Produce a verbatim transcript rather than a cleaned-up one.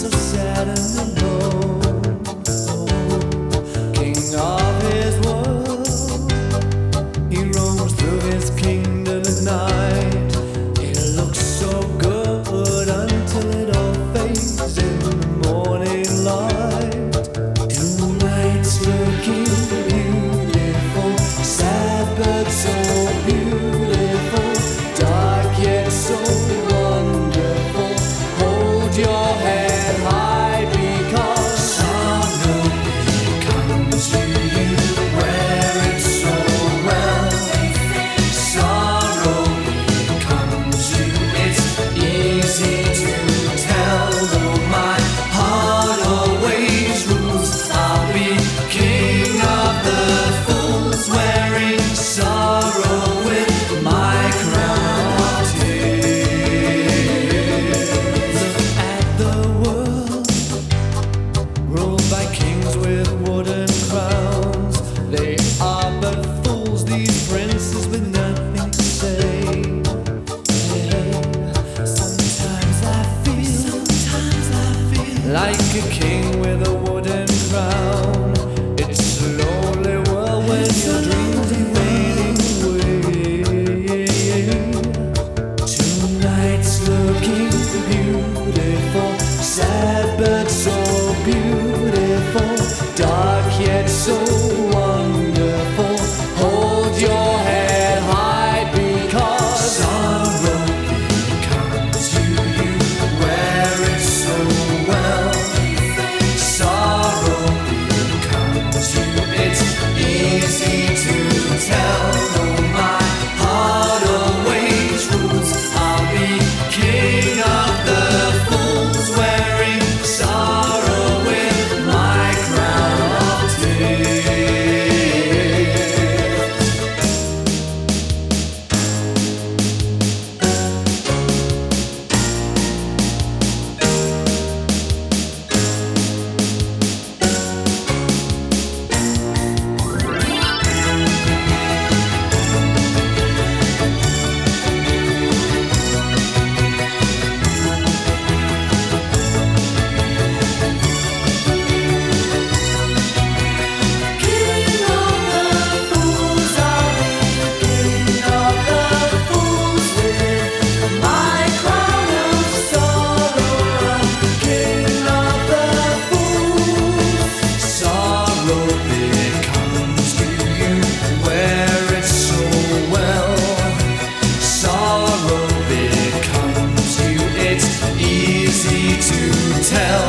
so sad and alone. King of his world, he roams through his kingdom at night. It looks so good until it all fades in the morning light. Tonight's looking beautiful, sad but so beautiful, dark yet so wonderful. Hold your head high because sorrow comes to you. Wear it so well. Sorrow comes to you. It's easy to tell, though my heart always rules. I'll be king of the fools, wearing sorrow with my crown of tears. Look at the world, ruled by kings with wooden crowns. They are but fools, these princes with nothing to say. Hey, sometimes I feel, sometimes I feel like a king with a wooden crown. It's a lonely world when your dreams are fading away. Tonight's looking beautiful, sad but so beautiful, dark yet so wonderful. Hold your head high because sorrow comes to you. Wear it so well. Sorrow comes to you. It's easy to tell, though my heart always rules. I'll be king of the fools, wearing sorrow with my crown of tears. King of the fools, I'll be king of the fools with my crown of sorrow. I'm king of the fools. Sorrow becomes to you. Wear it so well. Sorrow becomes you. It's easy to tell.